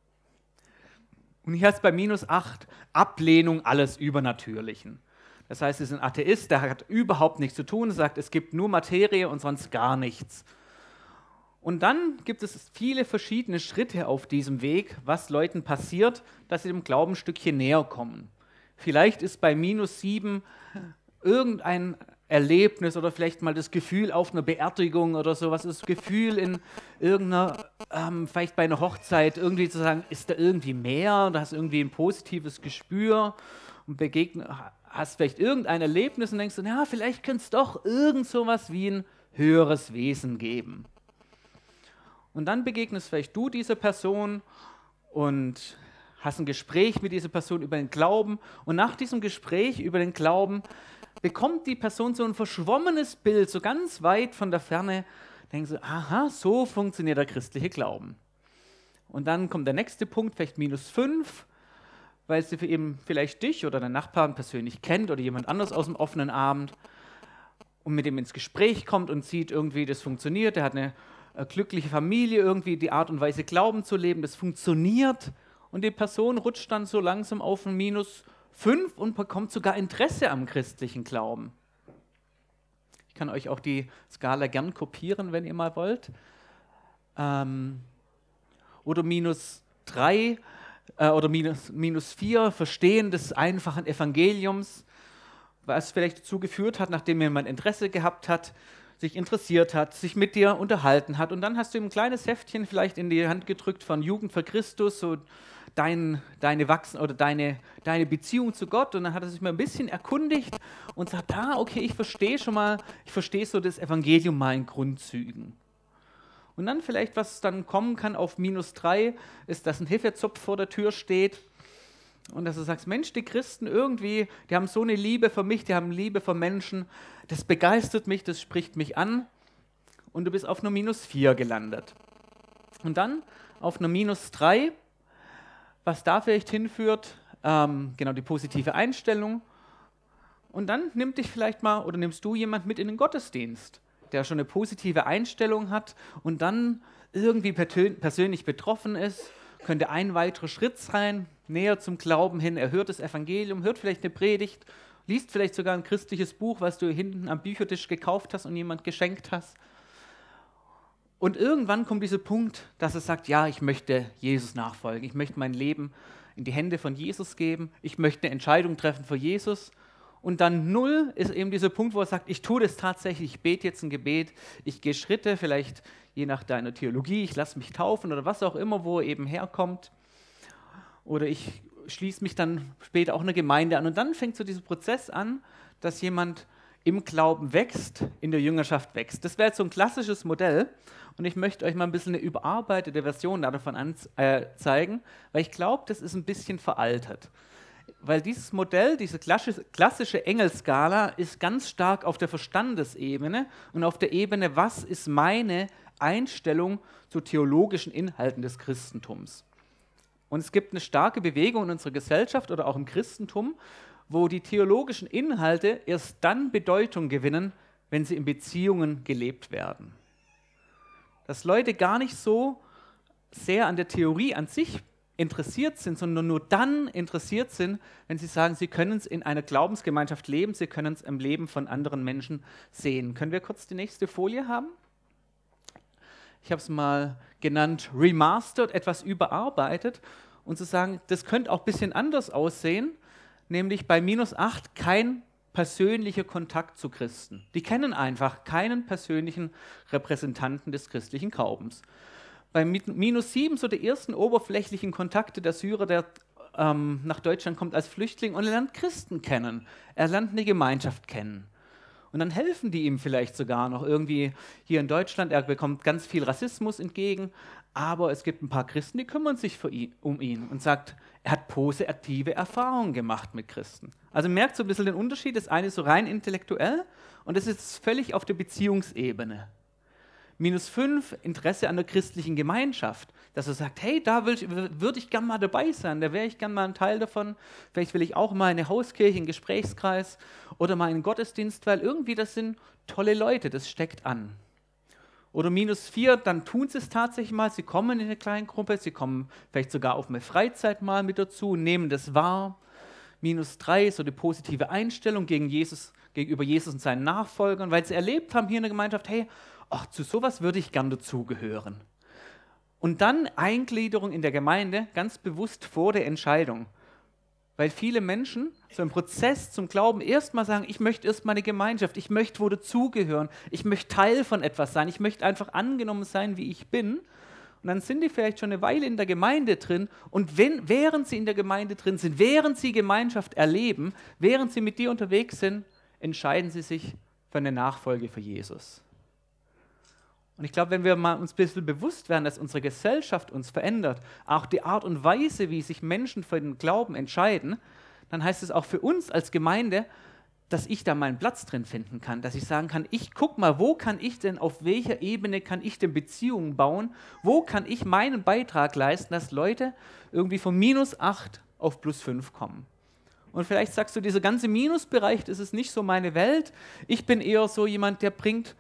Und hier ist bei -8 Ablehnung alles Übernatürlichen. Das heißt, es ist ein Atheist, der hat überhaupt nichts zu tun, sagt, es gibt nur Materie und sonst gar nichts. Und dann gibt es viele verschiedene Schritte auf diesem Weg, was Leuten passiert, dass sie dem Glauben ein Stückchen näher kommen. Vielleicht ist bei -7 irgendein Erlebnis oder vielleicht mal das Gefühl auf einer Beerdigung oder sowas, das Gefühl in irgendeiner, vielleicht bei einer Hochzeit irgendwie zu sagen, ist da irgendwie mehr, du hast irgendwie ein positives Gespür und hast vielleicht irgendein Erlebnis und denkst du, ja, vielleicht könnte es doch irgend sowas wie ein höheres Wesen geben. Und dann begegnest vielleicht du dieser Person und hast ein Gespräch mit dieser Person über den Glauben und nach diesem Gespräch über den Glauben bekommt die Person so ein verschwommenes Bild, so ganz weit von der Ferne, denkst du, aha, so funktioniert der christliche Glauben. Und dann kommt der nächste Punkt, vielleicht -5, weil sie eben vielleicht dich oder deinen Nachbarn persönlich kennt oder jemand anderes aus dem offenen Abend und mit dem ins Gespräch kommt und sieht irgendwie, das funktioniert, der hat eine glückliche Familie, irgendwie die Art und Weise Glauben zu leben, das funktioniert und die Person rutscht dann so langsam auf ein -5 und bekommt sogar Interesse am christlichen Glauben. Ich kann euch auch die Skala gern kopieren, wenn ihr mal wollt. Oder -3 oder -4, Verstehen des einfachen Evangeliums, was vielleicht dazu geführt hat, nachdem jemand Interesse gehabt hat, sich interessiert hat, sich mit dir unterhalten hat und dann hast du ihm ein kleines Heftchen vielleicht in die Hand gedrückt von Jugend für Christus, so deine Beziehung zu Gott und dann hat er sich mal ein bisschen erkundigt und sagt, okay, ich verstehe so das Evangelium mal in Grundzügen. Und dann vielleicht, was dann kommen kann auf -3, ist, dass ein Hefezopf vor der Tür steht und dass du sagst, Mensch, die Christen irgendwie, die haben so eine Liebe für mich, die haben Liebe für Menschen, das begeistert mich, das spricht mich an und du bist auf einer -4 gelandet. Und dann auf einer -3, was da vielleicht hinführt, genau die positive Einstellung und dann nimmst du jemand mit in den Gottesdienst, der schon eine positive Einstellung hat und dann irgendwie persönlich betroffen ist, könnte ein weiterer Schritt sein, näher zum Glauben hin. Er hört das Evangelium, hört vielleicht eine Predigt, liest vielleicht sogar ein christliches Buch, was du hinten am Büchertisch gekauft hast und jemand geschenkt hast. Und irgendwann kommt dieser Punkt, dass er sagt, ja, ich möchte Jesus nachfolgen, ich möchte mein Leben in die Hände von Jesus geben, ich möchte eine Entscheidung treffen für Jesus. Und dann 0 ist eben dieser Punkt, wo er sagt, ich tue das tatsächlich, ich bete jetzt ein Gebet, ich gehe Schritte, vielleicht je nach deiner Theologie, ich lasse mich taufen oder was auch immer, wo er eben herkommt. Oder ich schließe mich dann später auch einer Gemeinde an. Und dann fängt so dieser Prozess an, dass jemand im Glauben wächst, in der Jüngerschaft wächst. Das wäre jetzt so ein klassisches Modell. Und ich möchte euch mal ein bisschen eine überarbeitete Version davon zeigen, weil ich glaube, das ist ein bisschen veraltet. Weil dieses Modell, diese klassische Engelskala ist ganz stark auf der Verstandesebene und auf der Ebene, was ist meine Einstellung zu theologischen Inhalten des Christentums. Und es gibt eine starke Bewegung in unserer Gesellschaft oder auch im Christentum, wo die theologischen Inhalte erst dann Bedeutung gewinnen, wenn sie in Beziehungen gelebt werden. Dass Leute gar nicht so sehr an der Theorie an sich interessiert sind, sondern nur dann interessiert sind, wenn sie sagen, sie können es in einer Glaubensgemeinschaft leben, sie können es im Leben von anderen Menschen sehen. Können wir kurz die nächste Folie haben? Ich habe es mal genannt remastered, etwas überarbeitet und zu sagen, das könnte auch ein bisschen anders aussehen, nämlich bei -8 kein persönlicher Kontakt zu Christen. Die kennen einfach keinen persönlichen Repräsentanten des christlichen Glaubens. Bei -7 so die ersten oberflächlichen Kontakte der Syrer, der nach Deutschland kommt als Flüchtling und er lernt Christen kennen. Er lernt eine Gemeinschaft kennen. Und dann helfen die ihm vielleicht sogar noch irgendwie hier in Deutschland. Er bekommt ganz viel Rassismus entgegen, aber es gibt ein paar Christen, die kümmern sich um ihn und sagt, er hat positive Erfahrungen gemacht mit Christen. Also merkt so ein bisschen den Unterschied. Das eine ist so rein intellektuell und das ist völlig auf der Beziehungsebene. -5, Interesse an der christlichen Gemeinschaft, dass er sagt, hey, da würde ich gern mal dabei sein, da wäre ich gern mal ein Teil davon, vielleicht will ich auch mal in eine Hauskirche, einen Gesprächskreis oder mal in einen Gottesdienst, weil irgendwie das sind tolle Leute, das steckt an. Oder -4, dann tun sie es tatsächlich mal, sie kommen in eine kleine Gruppe, sie kommen vielleicht sogar auf eine Freizeit mal mit dazu, nehmen das wahr. -3, so die positive Einstellung gegenüber Jesus und seinen Nachfolgern, weil sie erlebt haben hier in der Gemeinschaft, hey, ach, zu sowas würde ich gern dazugehören. Und dann Eingliederung in der Gemeinde, ganz bewusst vor der Entscheidung. Weil viele Menschen so im Prozess zum Glauben erstmal sagen, ich möchte erstmal eine Gemeinschaft, ich möchte wo dazugehören, ich möchte Teil von etwas sein, ich möchte einfach angenommen sein, wie ich bin. Und dann sind die vielleicht schon eine Weile in der Gemeinde drin und während sie in der Gemeinde drin sind, während sie Gemeinschaft erleben, während sie mit dir unterwegs sind, entscheiden sie sich für eine Nachfolge für Jesus. Und ich glaube, wenn wir mal uns ein bisschen bewusst werden, dass unsere Gesellschaft uns verändert, auch die Art und Weise, wie sich Menschen für den Glauben entscheiden, dann heißt es auch für uns als Gemeinde, dass ich da meinen Platz drin finden kann, dass ich sagen kann, ich guck mal, wo kann ich denn, auf welcher Ebene kann ich denn Beziehungen bauen, wo kann ich meinen Beitrag leisten, dass Leute irgendwie von -8 auf +5 kommen. Und vielleicht sagst du, dieser ganze Minusbereich, das ist nicht so meine Welt, ich bin eher so jemand, der bringt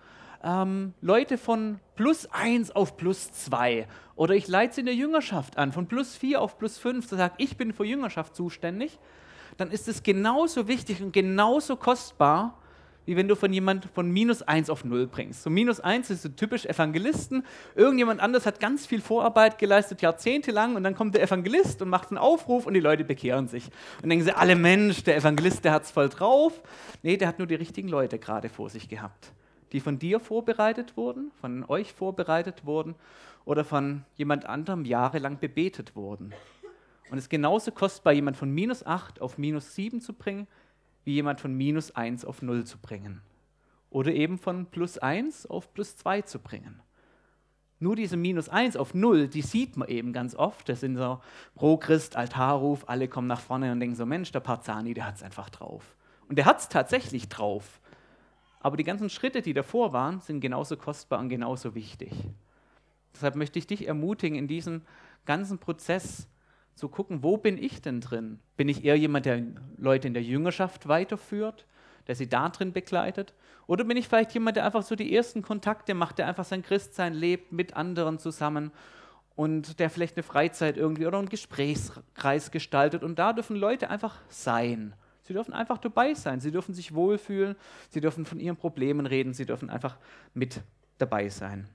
Leute von +1 auf +2 oder ich leite sie in der Jüngerschaft an, von +4 auf +5, zu sagen, ich bin für Jüngerschaft zuständig, dann ist es genauso wichtig und genauso kostbar, wie wenn du von jemand von -1 auf 0 bringst. So -1 ist so typisch Evangelisten, irgendjemand anders hat ganz viel Vorarbeit geleistet, jahrzehntelang, und dann kommt der Evangelist und macht einen Aufruf und die Leute bekehren sich. Und denken sie, alle Mensch, der Evangelist, der hat es voll drauf. Nee, der hat nur die richtigen Leute gerade vor sich gehabt, die von dir vorbereitet wurden, von euch vorbereitet wurden oder von jemand anderem jahrelang bebetet wurden. Und es ist genauso kostbar, jemand von -8 auf -7 zu bringen, wie jemand von -1 auf 0 zu bringen. Oder eben von +1 auf +2 zu bringen. Nur diese -1 auf 0, die sieht man eben ganz oft. Das sind so Pro-Christ, Altarruf, alle kommen nach vorne und denken so, Mensch, der Parzani, der hat es einfach drauf. Und der hat es tatsächlich drauf. Aber die ganzen Schritte, die davor waren, sind genauso kostbar und genauso wichtig. Deshalb möchte ich dich ermutigen, in diesem ganzen Prozess zu gucken, wo bin ich denn drin? Bin ich eher jemand, der Leute in der Jüngerschaft weiterführt, der sie da drin begleitet? Oder bin ich vielleicht jemand, der einfach so die ersten Kontakte macht, der einfach sein Christsein lebt mit anderen zusammen und der vielleicht eine Freizeit irgendwie oder einen Gesprächskreis gestaltet, und da dürfen Leute einfach sein. Sie dürfen einfach dabei sein, sie dürfen sich wohlfühlen, sie dürfen von ihren Problemen reden, sie dürfen einfach mit dabei sein.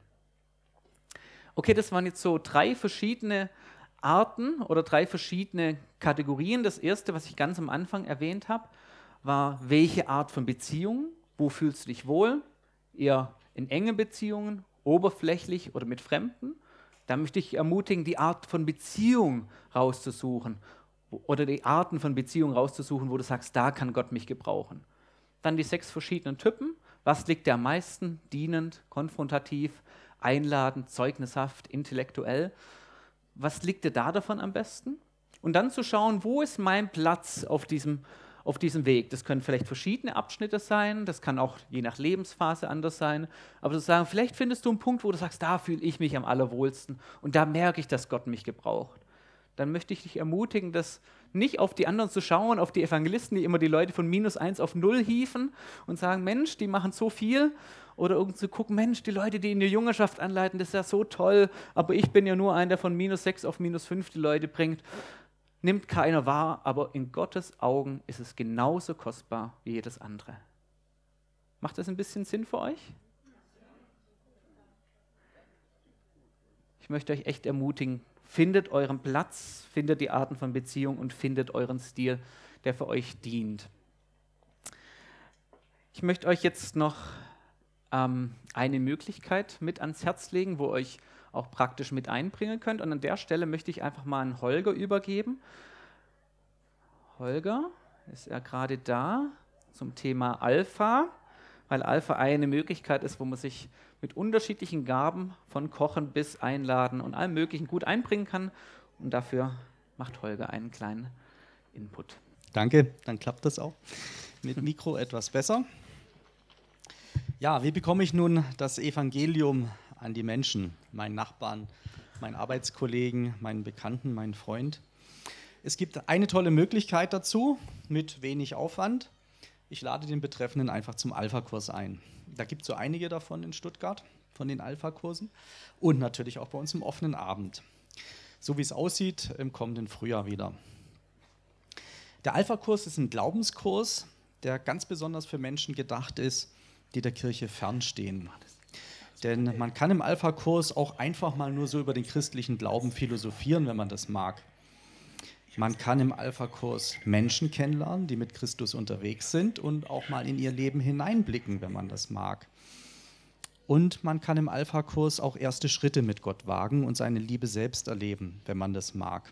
Okay, das waren jetzt so 3 verschiedene Arten oder 3 verschiedene Kategorien. Das erste, was ich ganz am Anfang erwähnt habe, war, welche Art von Beziehung, wo fühlst du dich wohl? Eher in engen Beziehungen, oberflächlich oder mit Fremden? Da möchte ich ermutigen, die Art von Beziehung rauszusuchen oder die Arten von Beziehungen rauszusuchen, wo du sagst, da kann Gott mich gebrauchen. Dann die 6 verschiedenen Typen. Was liegt dir am meisten? Dienend, konfrontativ, einladend, zeugnishaft, intellektuell. Was liegt dir da davon am besten? Und dann zu schauen, wo ist mein Platz auf diesem Weg? Das können vielleicht verschiedene Abschnitte sein, das kann auch je nach Lebensphase anders sein. Aber zu sagen, vielleicht findest du einen Punkt, wo du sagst, da fühle ich mich am allerwohlsten und da merke ich, dass Gott mich gebraucht. dann möchte ich dich ermutigen, das nicht auf die anderen zu schauen, auf die Evangelisten, die immer die Leute von -1 auf 0 hieven und sagen, Mensch, die machen so viel. Oder irgendwie zu gucken, Mensch, die Leute, die in der Jüngerschaft anleiten, das ist ja so toll, aber ich bin ja nur einer, der von -6 auf -5 die Leute bringt. Nimmt keiner wahr, aber in Gottes Augen ist es genauso kostbar wie jedes andere. Macht das ein bisschen Sinn für euch? Ich möchte euch echt ermutigen, findet euren Platz, findet die Arten von Beziehung und findet euren Stil, der für euch dient. Ich möchte euch jetzt noch eine Möglichkeit mit ans Herz legen, wo ihr euch auch praktisch mit einbringen könnt. Und an der Stelle möchte ich einfach mal an Holger übergeben. Holger, ist er gerade da zum Thema Alpha, weil Alpha eine Möglichkeit ist, wo man sich mit unterschiedlichen Gaben von Kochen bis Einladen und allem Möglichen gut einbringen kann. Und dafür macht Holger einen kleinen Input. Danke, dann klappt das auch mit Mikro etwas besser. Ja, wie bekomme ich nun das Evangelium an die Menschen, meinen Nachbarn, meinen Arbeitskollegen, meinen Bekannten, meinen Freund? Es gibt eine tolle Möglichkeit dazu, mit wenig Aufwand. Ich lade den Betreffenden einfach zum Alpha-Kurs ein. Da gibt es so einige davon in Stuttgart, von den Alpha-Kursen. Und natürlich auch bei uns im offenen Abend. So wie es aussieht, im kommenden Frühjahr wieder. Der Alpha-Kurs ist ein Glaubenskurs, der ganz besonders für Menschen gedacht ist, die der Kirche fernstehen. Denn man kann im Alpha-Kurs auch einfach mal nur so über den christlichen Glauben philosophieren, wenn man das mag. Man kann im Alpha-Kurs Menschen kennenlernen, die mit Christus unterwegs sind und auch mal in ihr Leben hineinblicken, wenn man das mag. Und man kann im Alpha-Kurs auch erste Schritte mit Gott wagen und seine Liebe selbst erleben, wenn man das mag.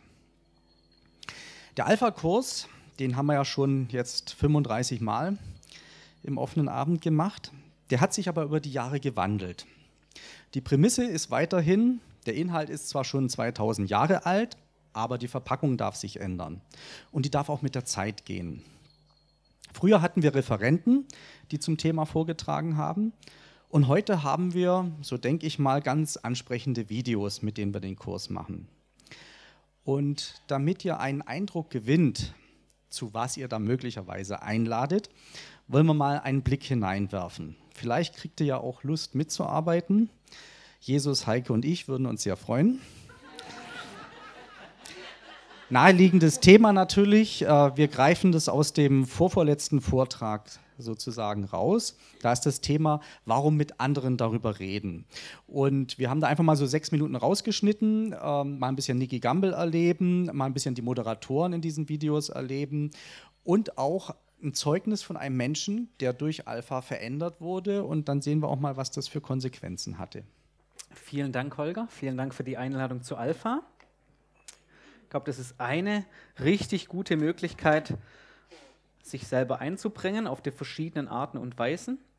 Der Alpha-Kurs, den haben wir ja schon jetzt 35 Mal im offenen Abend gemacht. Der hat sich aber über die Jahre gewandelt. Die Prämisse ist weiterhin, der Inhalt ist zwar schon 2000 Jahre alt, aber die Verpackung darf sich ändern. Und die darf auch mit der Zeit gehen. Früher hatten wir Referenten, die zum Thema vorgetragen haben. Und heute haben wir, so denke ich mal, ganz ansprechende Videos, mit denen wir den Kurs machen. Und damit ihr einen Eindruck gewinnt, zu was ihr da möglicherweise einladet, wollen wir mal einen Blick hineinwerfen. Vielleicht kriegt ihr ja auch Lust mitzuarbeiten. Jesus, Heike und ich würden uns sehr freuen. Naheliegendes Thema natürlich. Wir greifen das aus dem vorvorletzten Vortrag sozusagen raus. Da ist das Thema, warum mit anderen darüber reden. Und wir haben da einfach mal so 6 Minuten rausgeschnitten, mal ein bisschen Nicky Gamble erleben, mal ein bisschen die Moderatoren in diesen Videos erleben und auch ein Zeugnis von einem Menschen, der durch Alpha verändert wurde. Und dann sehen wir auch mal, was das für Konsequenzen hatte. Vielen Dank, Holger. Vielen Dank für die Einladung zu Alpha. Ich glaube, das ist eine richtig gute Möglichkeit, sich selber einzubringen auf die verschiedenen Arten und Weisen.